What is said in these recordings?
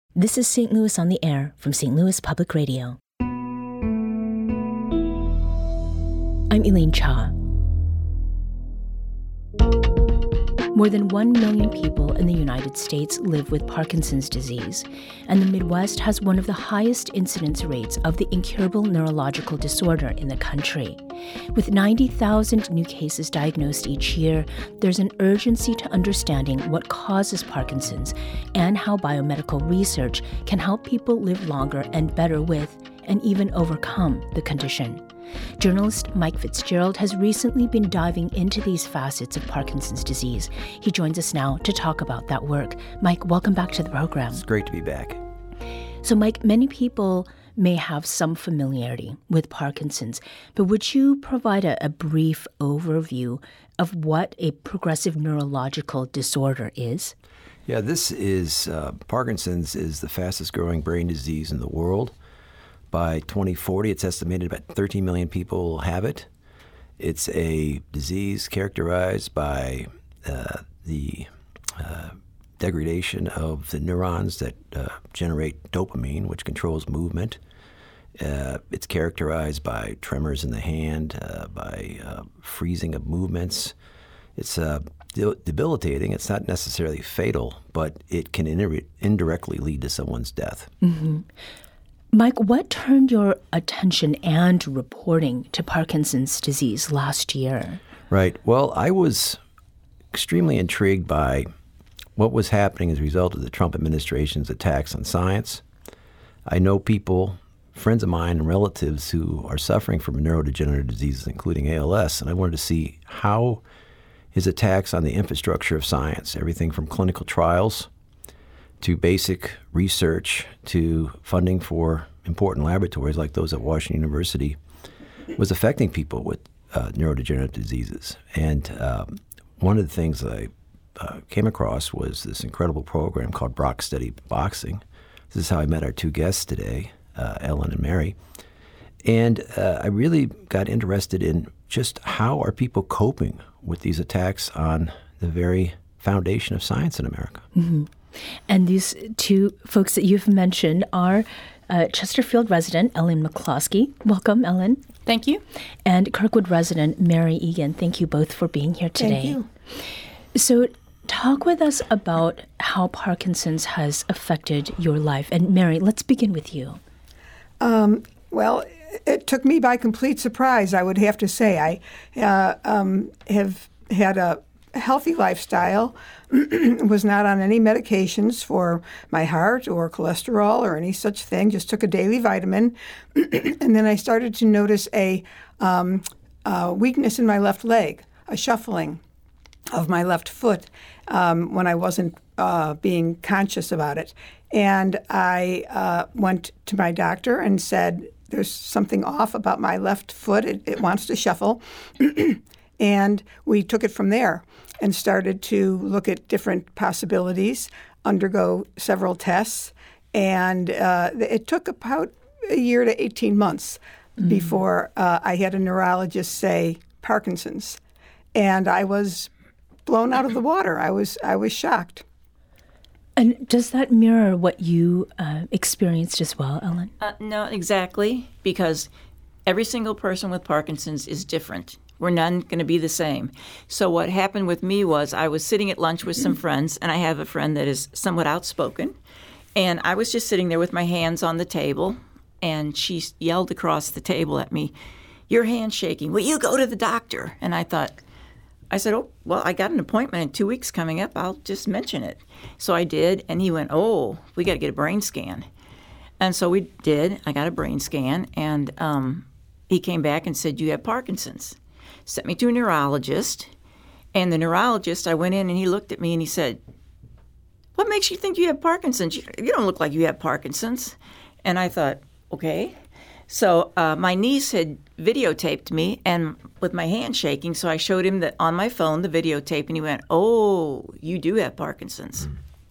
This is St. Louis on the Air from St. Louis Public Radio. I'm Elaine Cha. More than 1 million people in the United States live with Parkinson's disease, and the Midwest has one of the highest incidence rates of the incurable neurological disorder in the country. With 90,000 new cases diagnosed each year, there's an urgency to understanding what causes Parkinson's and how biomedical research can help people live longer and better with and even overcome the condition. Journalist Mike Fitzgerald has recently been diving into these facets of Parkinson's disease. He joins us now to talk about that work. Mike, welcome back to the program. It's great to be back. So, Mike, many people may have some familiarity with Parkinson's, but would you provide a brief overview of what a progressive neurological disorder is? Yeah, Parkinson's is the fastest growing brain disease in the world. By 2040, it's estimated about 13 million people will have it. It's a disease characterized by the degradation of the neurons that generate dopamine, which controls movement. It's characterized by tremors in the hand, by freezing of movements. It's debilitating. It's not necessarily fatal, but it can indirectly lead to someone's death. Mm-hmm. Mike, what turned your attention and reporting to Parkinson's disease last year? Right. Well, I was extremely intrigued by what was happening as a result of the Trump administration's attacks on science. I know people, friends of mine and relatives who are suffering from neurodegenerative diseases, including ALS, and I wanted to see how his attacks on the infrastructure of science, everything from clinical trials to basic research, to funding for important laboratories like those at Washington University, was affecting people with neurodegenerative diseases. And one of the things that I came across was this incredible program called Brock Study Boxing. This is how I met our two guests today, Ellen and Mary. And I really got interested in just how are people coping with these attacks on the very foundation of science in America. Mm-hmm. And these two folks that you've mentioned are Chesterfield resident Ellen McCloskey. Welcome, Ellen. Thank you. And Kirkwood resident Mary Egan. Thank you both for being here today. Thank you. So talk with us about how Parkinson's has affected your life. And Mary, let's begin with you. Well, it took me by complete surprise, I would have to say. I have had a healthy lifestyle, was not on any medications for my heart or cholesterol or any such thing, just took a daily vitamin. And then I started to notice a weakness in my left leg, a shuffling of my left foot when I wasn't being conscious about it. And I went to my doctor and said, there's something off about my left foot. It wants to shuffle. And we took it from there and started to look at different possibilities, undergo several tests. And it took about a year to 18 months before I had a neurologist say Parkinson's. And I was blown out of the water. I was shocked. And does that mirror what you experienced as well, Ellen? No, exactly, because every single person with Parkinson's is different. We're none going to be the same. So what happened with me was I was sitting at lunch with some friends, and I have a friend that is somewhat outspoken, and I was just sitting there with my hands on the table, and she yelled across the table at me, "Your hand's shaking. Will you go to the doctor?" And I said, "Oh, well, I got an appointment in 2 weeks coming up. I'll just mention it." So I did, and he went, "Oh, we got to get a brain scan." And so we did. I got a brain scan, and he came back and said, "You have Parkinson's." Sent me to a neurologist, and the neurologist, I went in, and he looked at me, and he said, "What makes you think you have Parkinson's? You don't look like you have Parkinson's." And I thought, okay. So my niece had videotaped me and with my hand shaking, so I showed him that on my phone, the videotape, and he went, "Oh, you do have Parkinson's."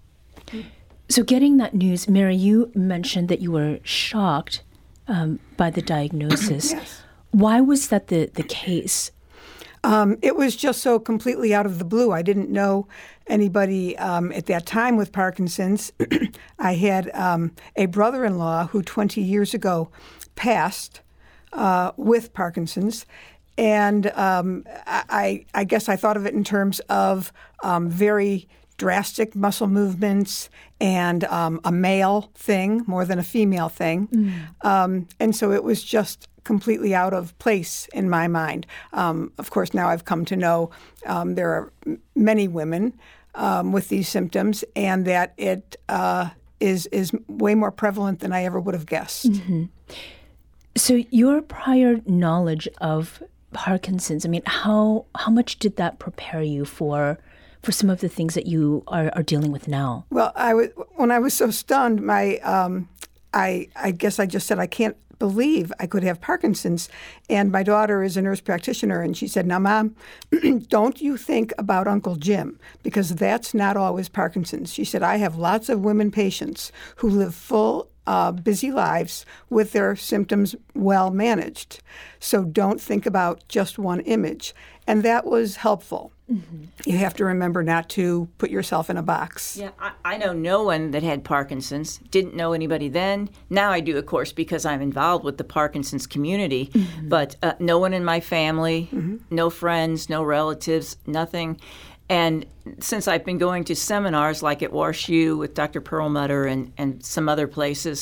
So getting that news, Mary, you mentioned that you were shocked by the diagnosis. Yes. Why was that the case? It was just so completely out of the blue. I didn't know anybody at that time with Parkinson's. I had a brother-in-law who 20 years ago passed with Parkinson's. And I guess I thought of it in terms of very drastic muscle movements and a male thing more than a female thing. And so it was just completely out of place in my mind. Of course, now I've come to know there are many women with these symptoms, and that it is way more prevalent than I ever would have guessed. Mm-hmm. So your prior knowledge of Parkinson's, I mean, how much did that prepare you for some of the things that you are dealing with now? Well, when I was so stunned, I guess I just said, I can't believe I could have Parkinson's. And my daughter is a nurse practitioner, and she said, now, Mom, don't you think about Uncle Jim, because that's not always Parkinson's. She said, I have lots of women patients who live full, busy lives with their symptoms well managed. So don't think about just one image. And that was helpful. Mm-hmm. You have to remember not to put yourself in a box. Yeah, I know no one that had Parkinson's. Didn't know anybody then. Now I do, of course, because I'm involved with the Parkinson's community. Mm-hmm. But no one in my family, no friends, no relatives, nothing. And since I've been going to seminars like at WashU with Dr. Perlmutter and some other places,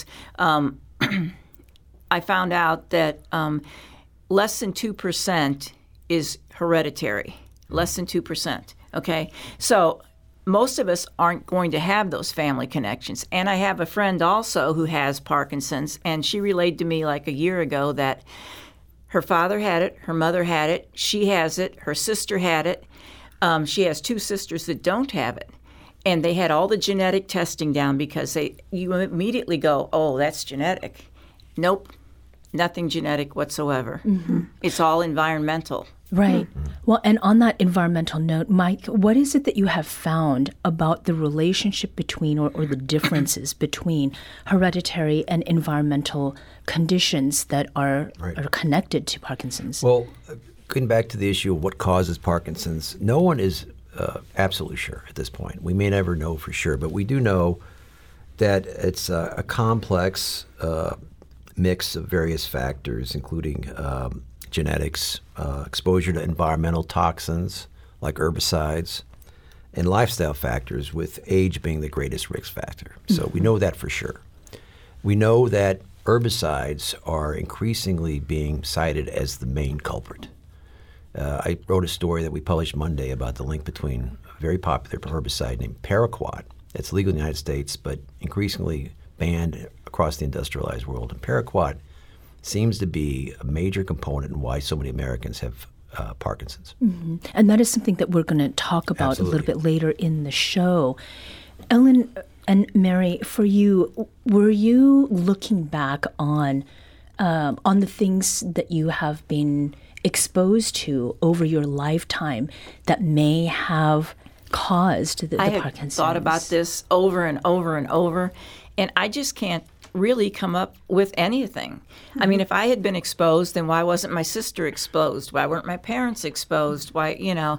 I found out that less than 2% is hereditary. Less than 2%, okay? So most of us aren't going to have those family connections. And I have a friend also who has Parkinson's, and she relayed to me like a year ago that her father had it, her mother had it, she has it, her sister had it. She has two sisters that don't have it. And they had all the genetic testing down because you immediately go, oh, that's genetic. Nope, nothing genetic whatsoever. Mm-hmm. It's all environmental. Right. Well, and on that environmental note, Mike, what is it that you have found about the relationship between or the differences between hereditary and environmental conditions that are connected to Parkinson's? Well, getting back to the issue of what causes Parkinson's, no one is absolutely sure at this point. We may never know for sure, but we do know that it's a complex mix of various factors, including genetics, exposure to environmental toxins like herbicides, and lifestyle factors, with age being the greatest risk factor. So we know that for sure. We know that herbicides are increasingly being cited as the main culprit. I wrote a story that we published Monday about the link between a very popular herbicide named Paraquat. It's legal in the United States, but increasingly banned across the industrialized world. And Paraquat seems to be a major component in why so many Americans have Parkinson's. Mm-hmm. And that is something that we're going to talk about a little bit later in the show. Ellen and Mary, for you, were you looking back on the things that you have been exposed to over your lifetime that may have caused the Parkinson's? I have thought about this over and over and over, and I just can't really come up with anything. Mm-hmm. I mean, if I had been exposed, then why wasn't my sister exposed? Why weren't my parents exposed? Why,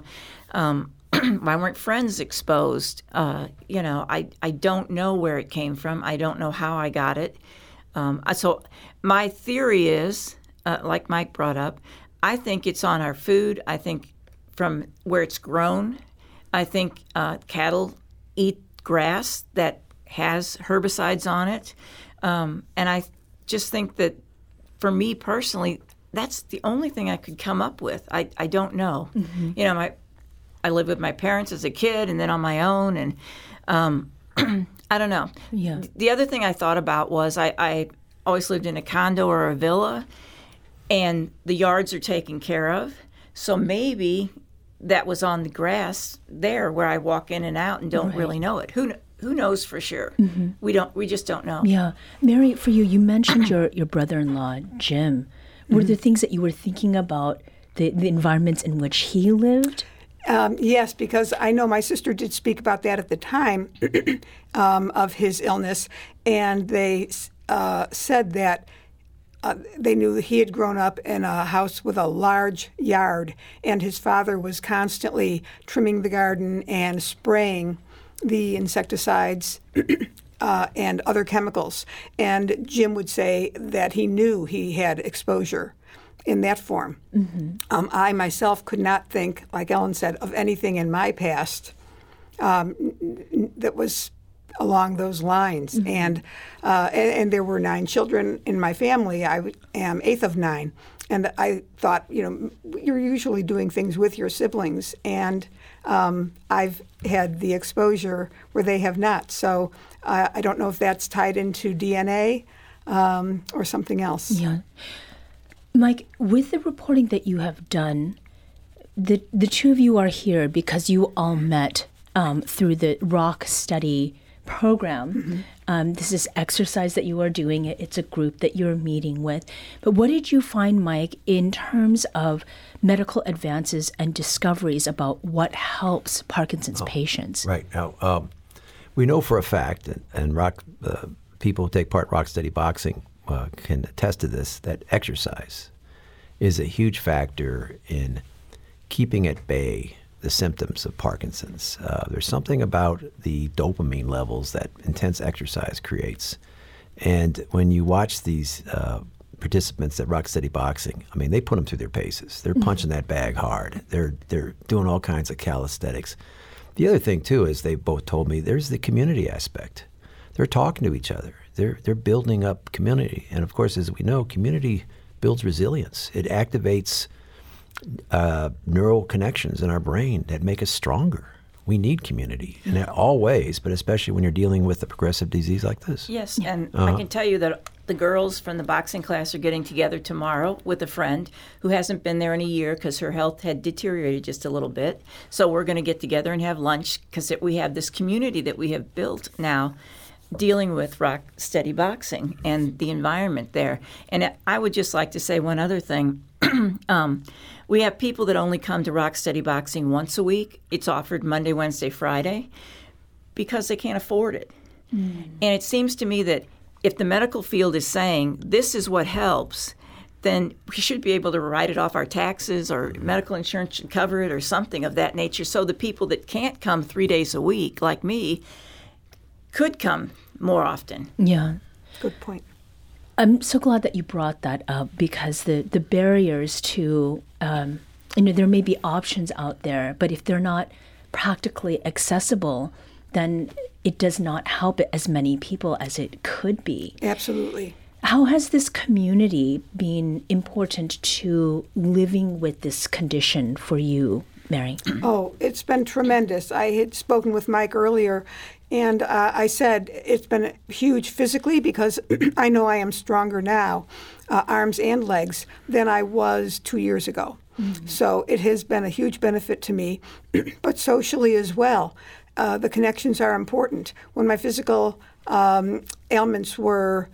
why weren't friends exposed? I don't know where it came from. I don't know how I got it. So my theory is, like Mike brought up, I think it's on our food. I think from where it's grown. I think cattle eat grass that has herbicides on it. And I just think that for me personally, that's the only thing I could come up with. I don't know. Mm-hmm. I lived with my parents as a kid and then on my own, and I don't know. Yeah. The other thing I thought about was I always lived in a condo or a villa, and the yards are taken care of. So maybe that was on the grass there where I walk in and out and don't really know it. Who knows for sure? Mm-hmm. We just don't know. Yeah. Mary, for you, you mentioned your brother-in-law, Jim. Were there things that you were thinking about the environments in which he lived? Yes, because I know my sister did speak about that at the time of his illness, and they said that they knew that he had grown up in a house with a large yard, and his father was constantly trimming the garden and spraying the insecticides and other chemicals. And Jim would say that he knew he had exposure in that form. I myself could not think, like Ellen said, of anything in my past that was along those lines. And there were 9 children in my family. I am 8th of 9. And I thought, you're usually doing things with your siblings. And I've had the exposure where they have not. So I don't know if that's tied into DNA or something else. Yeah. Mike, with the reporting that you have done, the two of you are here because you all met through the Rock Study program. This is exercise that you are doing. It's a group that you're meeting with. But what did you find, Mike, in terms of medical advances and discoveries about what helps Parkinson's patients? Right. Now, we know for a fact, and people who take part in Rock Steady Boxing can attest to this, that exercise is a huge factor in keeping at bay the symptoms of Parkinson's. There's something about the dopamine levels that intense exercise creates. And when you watch these participants at Rock Steady Boxing, I mean, they put them through their paces. They're punching that bag hard. They're doing all kinds of calisthenics. The other thing, too, is they both told me there's the community aspect. They're talking to each other. They're building up community. And, of course, as we know, community builds resilience. It activates neural connections in our brain that make us stronger. We need community in all ways, but especially when you're dealing with a progressive disease like this. Yes, and I can tell you that the girls from the boxing class are getting together tomorrow with a friend who hasn't been there in a year because her health had deteriorated just a little bit. So we're going to get together and have lunch because we have this community that we have built now dealing with Rock Steady Boxing and the environment there. And I would just like to say one other thing. We have people that only come to Rock Steady Boxing once a week. It's offered Monday, Wednesday, Friday because they can't afford it. And it seems to me that if the medical field is saying this is what helps, then we should be able to write it off our taxes or medical insurance should cover it or something of that nature. So the people that can't come 3 days a week, like me, could come more often. Yeah. Good point. I'm so glad that you brought that up because the barriers to, there may be options out there, but if they're not practically accessible, then it does not help as many people as it could be. Absolutely. How has this community been important to living with this condition for you, Mary? Oh, it's been tremendous. I had spoken with Mike earlier, and I said it's been huge physically because I know I am stronger now, arms and legs, than I was 2 years ago. So it has been a huge benefit to me, but socially as well. The connections are important. When my physical ailments were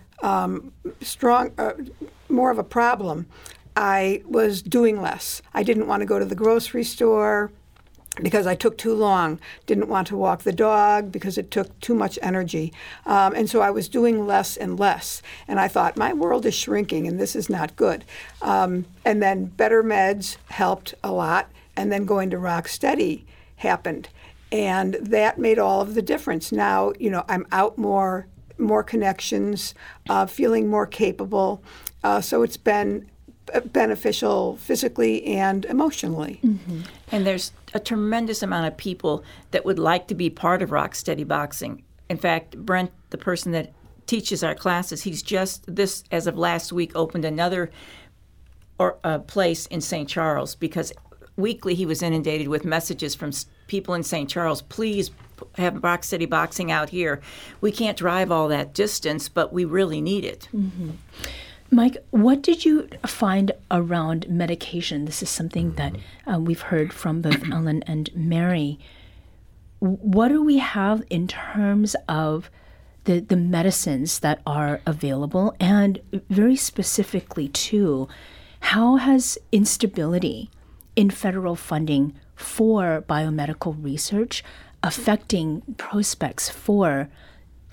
more of a problem, I was doing less. I didn't want to go to the grocery store because I took too long. Didn't want to walk the dog because it took too much energy. And so I was doing less and less. And I thought, my world is shrinking and this is not good. And then better meds helped a lot. And then going to Rock Steady happened. And that made all of the difference. Now, I'm out more connections, feeling more capable. So it's been beneficial physically and emotionally. And there's a tremendous amount of people that would like to be part of Rock Steady Boxing. In fact, Brent, the person that teaches our classes, he's just as of last week, opened another place in St. Charles because weekly he was inundated with messages from people in St. Charles, please have Rock Steady Boxing out here. We can't drive all that distance, but we really need it. Mike, what did you find around medication? This is something that we've heard from both Ellen and Mary. What do we have in terms of the medicines that are available? And very specifically, too, how has instability in federal funding for biomedical research affecting prospects for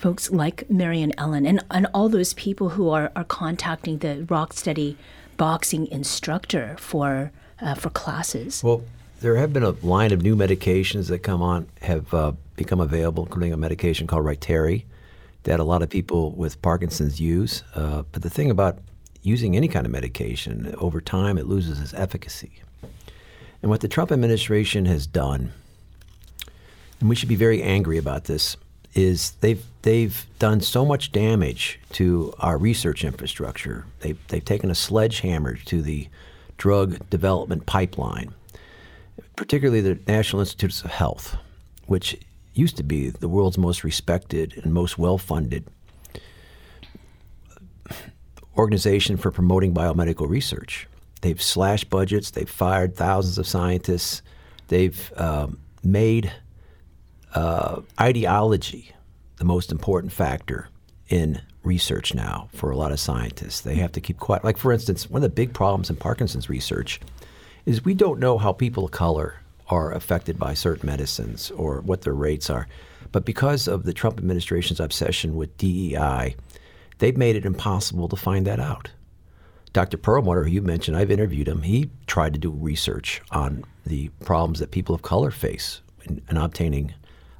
folks like Mary and Ellen and all those people who are contacting the Rocksteady boxing instructor for classes? Well, there have been a line of new medications that have become available, including a medication called Rytary that a lot of people with Parkinson's use. But the thing about using any kind of medication, over time it loses its efficacy. And what the Trump administration has done, and we should be very angry about this, is they've done so much damage to our research infrastructure. They've taken a sledgehammer to the drug development pipeline, particularly the National Institutes of Health, which used to be the world's most respected and most well-funded organization for promoting biomedical research. They've slashed budgets. They've fired thousands of scientists. They've made ideology the most important factor in research now for a lot of scientists. They have to keep quiet. Like, for instance, one of the big problems in Parkinson's research is we don't know how people of color are affected by certain medicines or what their rates are. But because of the Trump administration's obsession with DEI, they've made it impossible to find that out. Dr. Perlmutter, who you mentioned, I've interviewed him. He tried to do research on the problems that people of color face in obtaining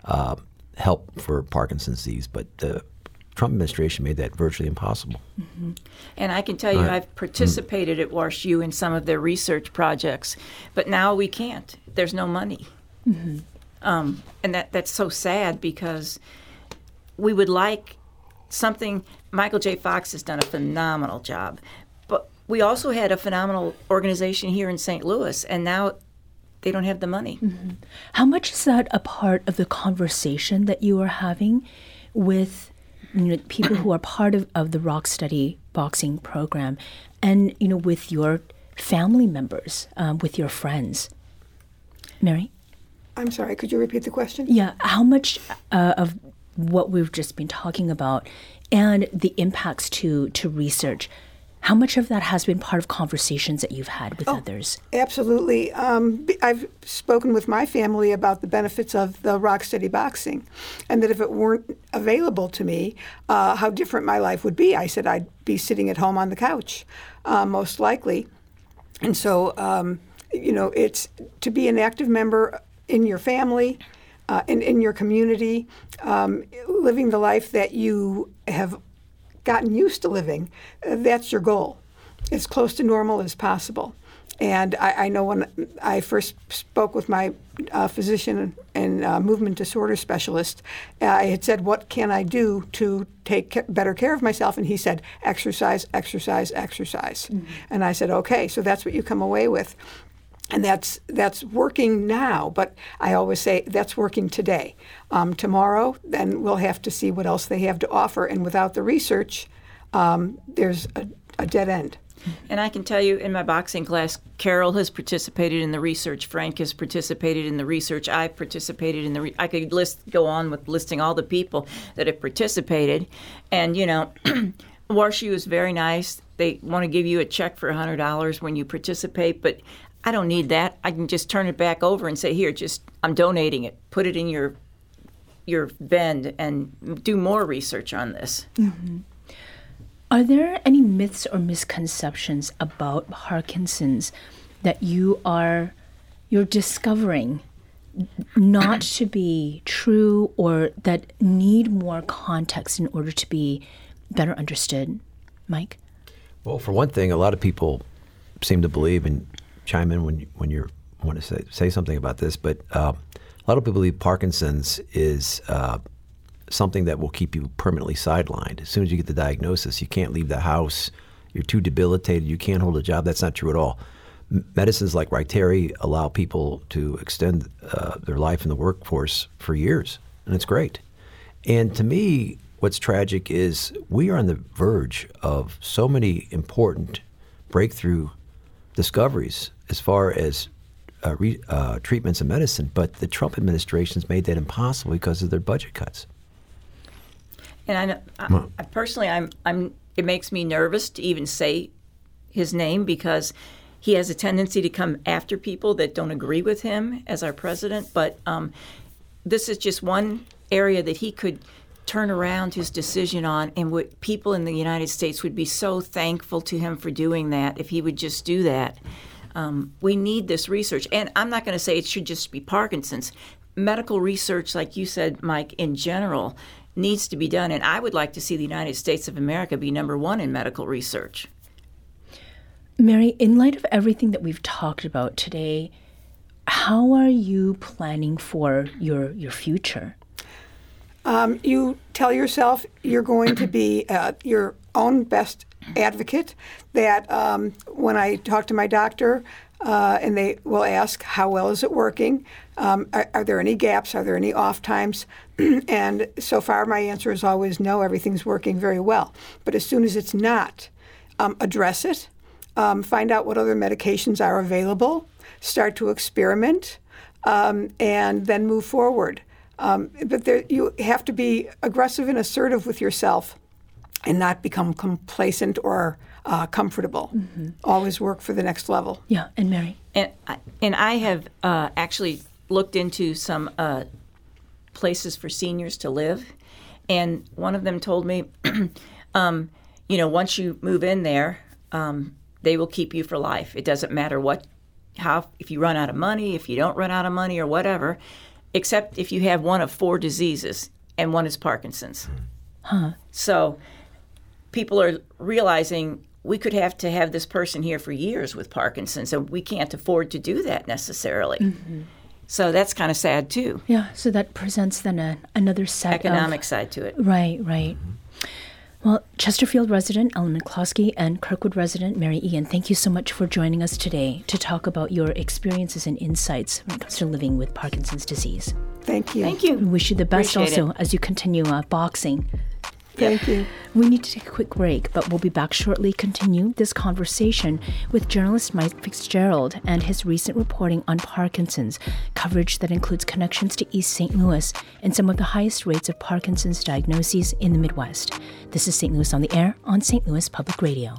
help for Parkinson's disease, but the Trump administration made that virtually impossible. Mm-hmm. And I can tell you, I've participated at WashU in some of their research projects, but now we can't. There's no money. Mm-hmm. And that's so sad, because we would like something. Michael J. Fox has done a phenomenal job, but we also had a phenomenal organization here in St. Louis, and now they don't have the money. Mm-hmm. How much is that a part of the conversation that you are having with people who are part of the Rocksteady boxing program, and with your family members, with your friends? Mary? I'm sorry, could you repeat the question? Yeah, how much of what we've just been talking about and the impacts to research, how much of that has been part of conversations that you've had with others? Absolutely. I've spoken with my family about the benefits of the Rocksteady boxing, and that if it weren't available to me, how different my life would be. I said I'd be sitting at home on the couch, most likely. And so, it's to be an active member in your family, in your community, living the life that you have gotten used to living. That's your goal, as close to normal as possible. And I know when I first spoke with my physician and movement disorder specialist, I had said, what can I do to take better care of myself? And he said, exercise, exercise, exercise. Mm-hmm. And I said, okay, so that's what you come away with. And that's working now, but I always say that's working today. Tomorrow, then we'll have to see what else they have to offer. And without the research, there's a dead end. And I can tell you, in my boxing class, Carol has participated in the research. Frank has participated in the research. I've participated in the I could go on with listing all the people that have participated. And, WashU is very nice. They want to give you a check for $100 when you participate, but I don't need that. I can just turn it back over and say, here, I'm donating it. Put it in your vend and do more research on this. Mm-hmm. Are there any myths or misconceptions about Parkinson's that you're discovering not to be true, or that need more context in order to be better understood? Mike? Well, for one thing, a lot of people seem to believe, and chime in when you want to say something about this, but a lot of people believe Parkinson's is something that will keep you permanently sidelined. As soon as you get the diagnosis, you can't leave the house, you're too debilitated, you can't hold a job. That's not true at all. Medicines like Rytary allow people to extend their life in the workforce for years, and it's great. And to me, what's tragic is we are on the verge of so many important breakthrough discoveries as far as treatments and medicine, but the Trump administration's made that impossible because of their budget cuts. And I personally, it makes me nervous to even say his name, because he has a tendency to come after people that don't agree with him as our president. But this is just one area that he could turn around his decision on, and people in the United States would be so thankful to him for doing that if he would just do that. We need this research. And I'm not going to say it should just be Parkinson's. Medical research, like you said, Mike, in general, needs to be done. And I would like to see the United States of America be number one in medical research. Mary, in light of everything that we've talked about today, how are you planning for your future? You tell yourself you're going to be your own best advocate, that when I talk to my doctor and they will ask, how well is it working? Are there any gaps? Are there any off times? And so far my answer is always no, everything's working very well. But as soon as it's not, address it, find out what other medications are available, start to experiment, and then move forward. But you have to be aggressive and assertive with yourself and not become complacent or comfortable. Mm-hmm. Always work for the next level. Yeah, and Mary? And I have actually looked into some places for seniors to live, and one of them told me, once you move in there, they will keep you for life. It doesn't matter if you run out of money, if you don't run out of money or whatever, except if you have one of 4 diseases, and one is Parkinson's. Huh. So people are realizing we could have to have this person here for years with Parkinson's, and we can't afford to do that necessarily. Mm-hmm. So that's kind of sad, too. Yeah, so that presents then another set economic side to it. Right. Well, Chesterfield resident Ellen McCloskey and Kirkwood resident Mary Ian, thank you so much for joining us today to talk about your experiences and insights when it comes to living with Parkinson's disease. Thank you. Thank you. We wish you the best Appreciate also as you continue boxing. Thank you. We need to take a quick break, but we'll be back shortly, continue this conversation with journalist Mike Fitzgerald and his recent reporting on Parkinson's, coverage that includes connections to East St. Louis and some of the highest rates of Parkinson's diagnoses in the Midwest. This is St. Louis on the Air on St. Louis Public Radio.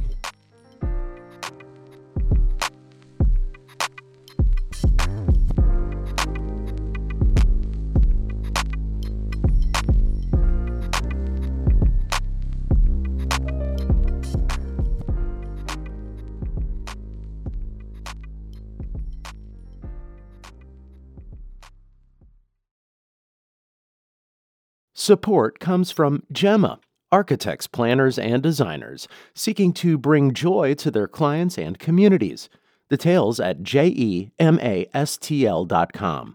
Support comes from Gemma, architects, planners, and designers seeking to bring joy to their clients and communities. Details at gemastl.com.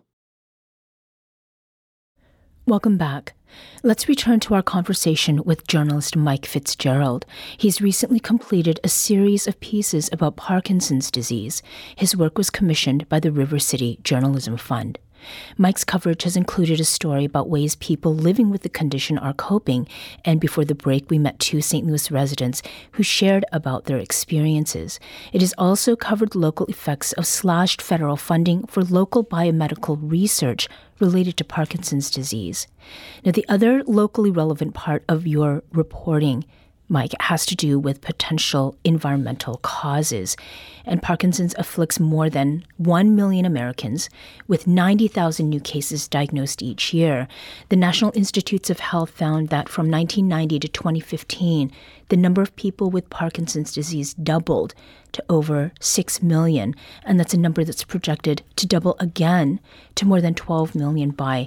Welcome back. Let's return to our conversation with journalist Mike Fitzgerald. He's recently completed a series of pieces about Parkinson's disease. His work was commissioned by the River City Journalism Fund. Mike's coverage has included a story about ways people living with the condition are coping, and before the break, we met 2 St. Louis residents who shared about their experiences. It has also covered local effects of slashed federal funding for local biomedical research related to Parkinson's disease. Now, the other locally relevant part of your reporting, Mike, has to do with potential environmental causes. And Parkinson's afflicts more than 1 million Americans, with 90,000 new cases diagnosed each year. The National Institutes of Health found that from 1990 to 2015, the number of people with Parkinson's disease doubled to over 6 million, and that's a number that's projected to double again to more than 12 million by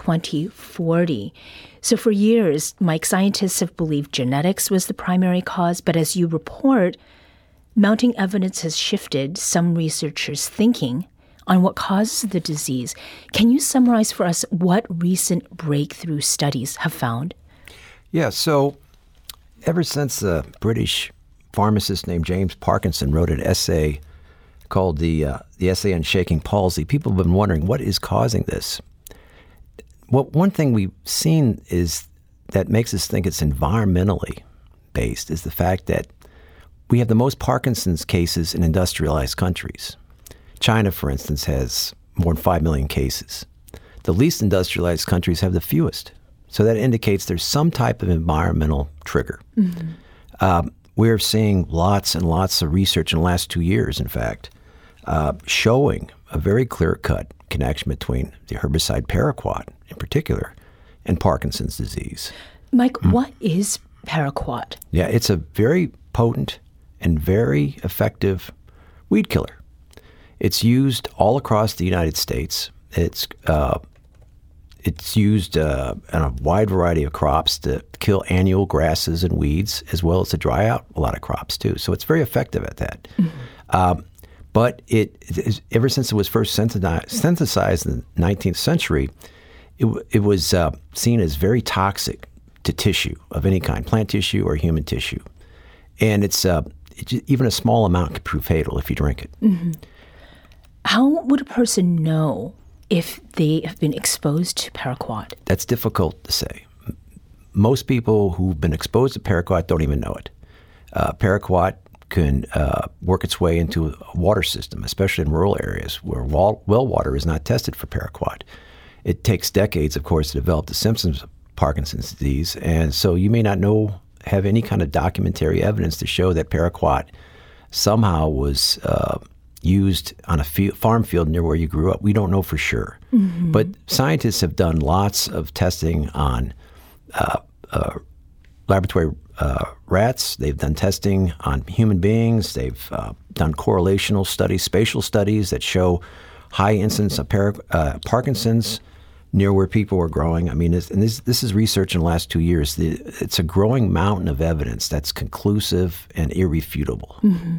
2040. So for years, Mike, scientists have believed genetics was the primary cause, but as you report, mounting evidence has shifted some researchers' thinking on what causes the disease. Can you summarize for us what recent breakthrough studies have found? Yeah, so ever since a British pharmacist named James Parkinson wrote an essay called the Essay on Shaking Palsy, people have been wondering what is causing this. Well, one thing we've seen is that makes us think it's environmentally based is the fact that we have the most Parkinson's cases in industrialized countries. China, for instance, has more than 5 million cases. The least industrialized countries have the fewest. So that indicates there's some type of environmental trigger. Mm-hmm. We're seeing lots and lots of research in the last 2 years, in fact, showing a very clear-cut connection between the herbicide paraquat, in particular, and Parkinson's disease. Mike, what is paraquat? Yeah, it's a very potent and very effective weed killer. It's used all across the United States. It's used on a wide variety of crops to kill annual grasses and weeds, as well as to dry out a lot of crops too. So it's very effective at that. But ever since it was first synthesized in the 19th century, it was seen as very toxic to tissue of any kind, plant tissue or human tissue. And even a small amount could prove fatal if you drink it. Mm-hmm. How would a person know if they have been exposed to paraquat? That's difficult to say. Most people who've been exposed to paraquat don't even know it. Paraquat can work its way into a water system, especially in rural areas where well water is not tested for paraquat. It takes decades, of course, to develop the symptoms of Parkinson's disease, and so you may not have any kind of documentary evidence to show that paraquat somehow was used on a farm field near where you grew up. We don't know for sure. Mm-hmm. But scientists have done lots of testing on laboratory rats. They've done testing on human beings. They've done correlational studies, spatial studies that show high incidence of Parkinson's near where people were growing. I mean, this is research in the last 2 years. It's a growing mountain of evidence that's conclusive and irrefutable. Mm-hmm.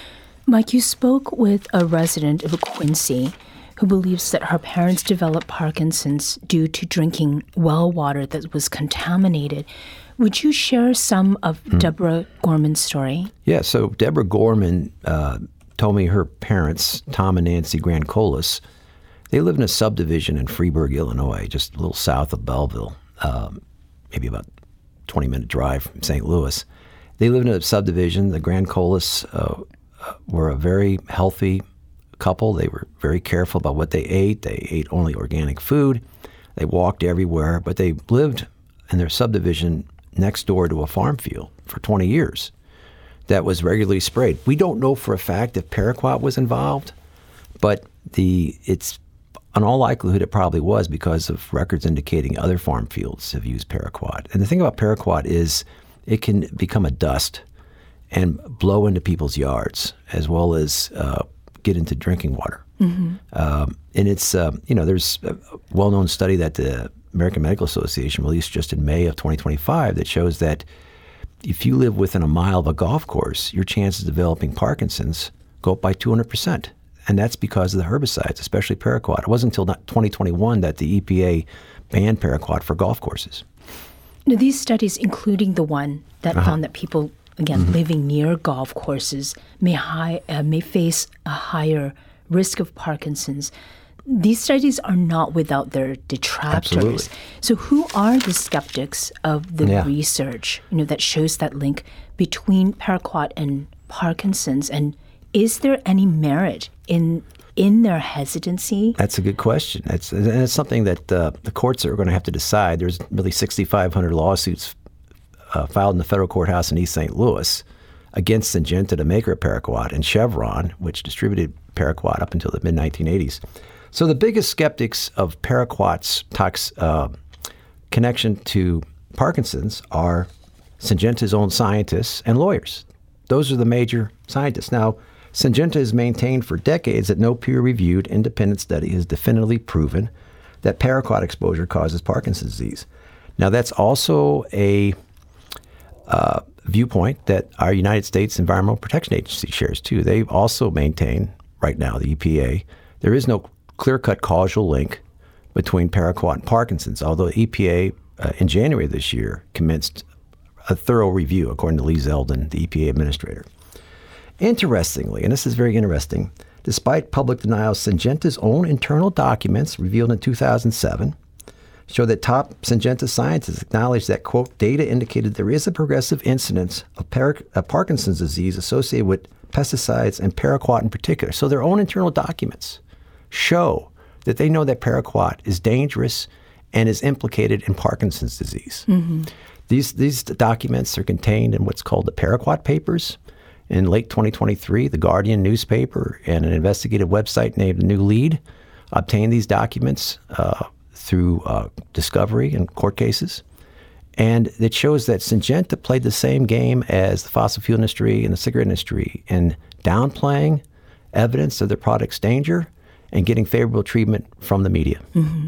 Mike, you spoke with a resident of Quincy who believes that her parents developed Parkinson's due to drinking well water that was contaminated. Would you share some of Deborah Gorman's story? Yeah, so Deborah Gorman told me her parents, Tom and Nancy Grancolis, they lived in a subdivision in Freeburg, Illinois, just a little south of Belleville, maybe about a 20-minute drive from St. Louis. They lived in a subdivision. The Grancolis were a very healthy couple. They were very careful about what they ate. They ate only organic food. They walked everywhere, but they lived in their subdivision next door to a farm field for 20 years that was regularly sprayed. We don't know for a fact if paraquat was involved, but it's in all likelihood it probably was because of records indicating other farm fields have used paraquat. And the thing about paraquat is it can become a dust and blow into people's yards as well as get into drinking water. Mm-hmm. And it's, there's a well-known study that the American Medical Association released just in May of 2025 that shows that if you live within a mile of a golf course, your chances of developing Parkinson's go up by 200%. And that's because of the herbicides, especially paraquat. It wasn't until 2021 that the EPA banned paraquat for golf courses. Now, these studies, including the one that found that people, again, living near golf courses may face a higher risk of Parkinson's. These studies are not without their detractors. Absolutely. So who are the skeptics of the research, that shows that link between paraquat and Parkinson's? And is there any merit in their hesitancy? That's a good question. It's something that the courts are going to have to decide. There's really 6,500 lawsuits filed in the federal courthouse in East St. Louis against Syngenta, the maker of paraquat, and Chevron, which distributed paraquat up until the mid-1980s. So the biggest skeptics of paraquat's connection to Parkinson's are Syngenta's own scientists and lawyers. Those are the major scientists. Now, Syngenta has maintained for decades that no peer-reviewed independent study has definitively proven that paraquat exposure causes Parkinson's disease. Now, that's also a viewpoint that our United States Environmental Protection Agency shares, too. They also maintain, right now, the EPA, there is no clear-cut causal link between paraquat and Parkinson's, although the EPA, in January of this year, commenced a thorough review, according to Lee Zeldin, the EPA administrator. Interestingly, and this is very interesting, despite public denial, Syngenta's own internal documents revealed in 2007 show that top Syngenta scientists acknowledged that, quote, data indicated there is a progressive incidence of Parkinson's disease associated with pesticides and paraquat in particular. So their own internal documents show that they know that paraquat is dangerous and is implicated in Parkinson's disease. Mm-hmm. These documents are contained in what's called the Paraquat Papers. In late 2023, the Guardian newspaper and an investigative website named New Lead obtained these documents through discovery and court cases. And it shows that Syngenta played the same game as the fossil fuel industry and the cigarette industry in downplaying evidence of their product's danger and getting favorable treatment from the media. Mm-hmm.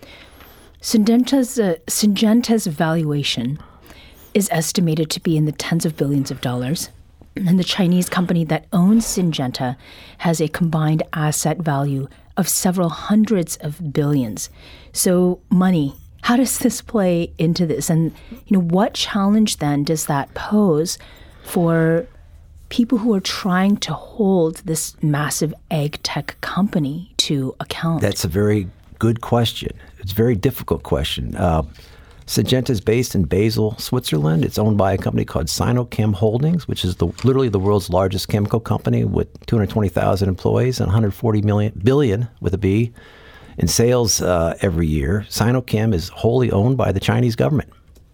Syngenta's valuation is estimated to be in the tens of billions of dollars. And the Chinese company that owns Syngenta has a combined asset value of several hundreds of billions. So money, how does this play into this? And what challenge then does that pose for people who are trying to hold this massive ag tech company to account? That's a very good question. It's a very difficult question. Syngenta is based in Basel, Switzerland. It's owned by a company called Sinochem Holdings, which is literally the world's largest chemical company with 220,000 employees and 140 billion with a B in sales every year. Sinochem is wholly owned by the Chinese government.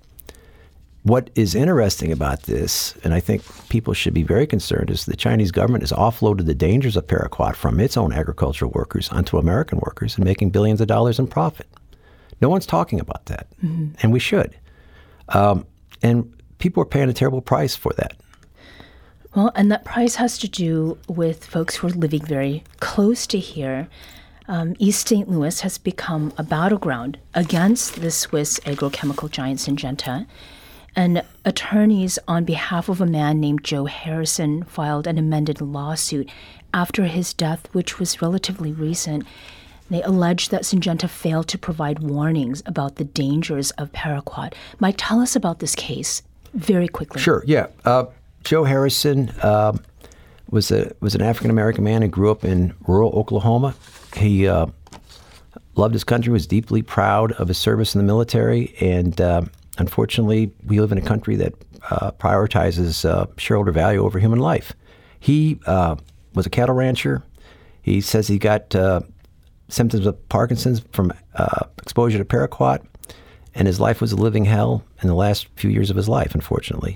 What is interesting about this, and I think people should be very concerned, is the Chinese government has offloaded the dangers of paraquat from its own agricultural workers onto American workers and making billions of dollars in profit. No one's talking about that, and we should. And people are paying a terrible price for that. Well, and that price has to do with folks who are living very close to here. East St. Louis has become a battleground against the Swiss agrochemical giant Syngenta. And attorneys on behalf of a man named Joe Harrison filed an amended lawsuit after his death, which was relatively recent. They alleged that Syngenta failed to provide warnings about the dangers of paraquat. Mike, tell us about this case very quickly. Sure, yeah. Joe Harrison was an African-American man who grew up in rural Oklahoma. He loved his country, was deeply proud of his service in the military, and unfortunately, we live in a country that prioritizes shareholder value over human life. He was a cattle rancher. He says he got symptoms of Parkinson's from exposure to paraquat, and his life was a living hell in the last few years of his life, unfortunately.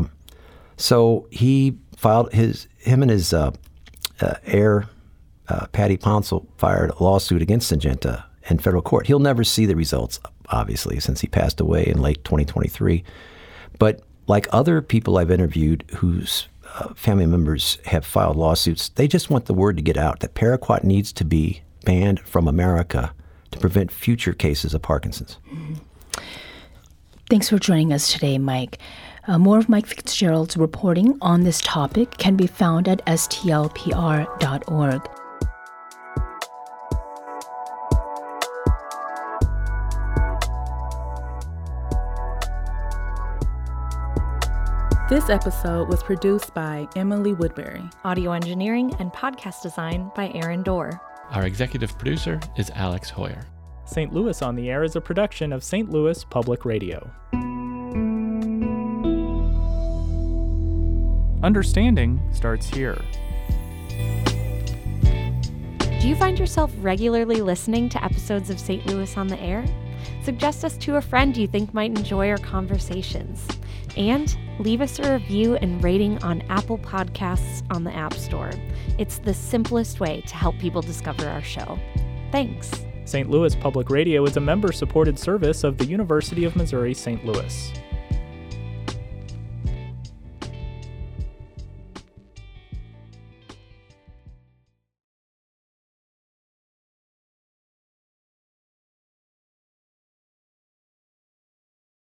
So he filed him and his heir, Patty Ponsel, fired a lawsuit against Syngenta in federal court. He'll never see the results, obviously, since he passed away in late 2023. But like other people I've interviewed whose family members have filed lawsuits, they just want the word to get out that paraquat needs to be banned from America to prevent future cases of Parkinson's. Thanks for joining us today, Mike. More of Mike Fitzgerald's reporting on this topic can be found at stlpr.org. This episode was produced by Emily Woodbury. Audio engineering and podcast design by Aaron Dorr. Our executive producer is Alex Hoyer. St. Louis on the Air is a production of St. Louis Public Radio. Understanding starts here. Do you find yourself regularly listening to episodes of St. Louis on the Air? Suggest us to a friend you think might enjoy our conversations. And leave us a review and rating on Apple Podcasts on the App Store. It's the simplest way to help people discover our show. Thanks. St. Louis Public Radio is a member-supported service of the University of Missouri St. Louis.